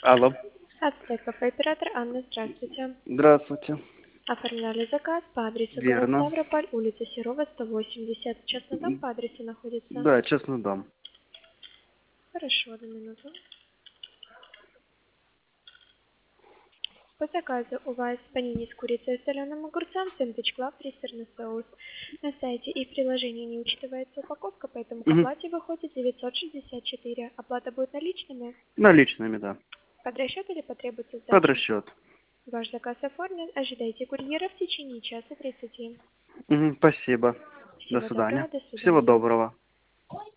Алло. Аптека, оператор Анна, здравствуйте. Здравствуйте. Оформляли заказ по адресу город Верно. Ставрополь, улица Серова, 180. Частный дом по адресу находится. Да, честно дам. Хорошо, одну минуту. По заказу у вас панини с курицей и соленым огурцом, сэндвич клаб, сырный соус. На сайте и в приложении не учитывается упаковка, поэтому к Мгм. оплате выходит 964. Оплата будет наличными. Наличными, да. Под расчет или потребуется Под сдача? расчет. Ваш заказ оформлен. Ожидайте курьера в течение часа 30. Спасибо. До Всего свидания. доброго, до Всего свидания. доброго.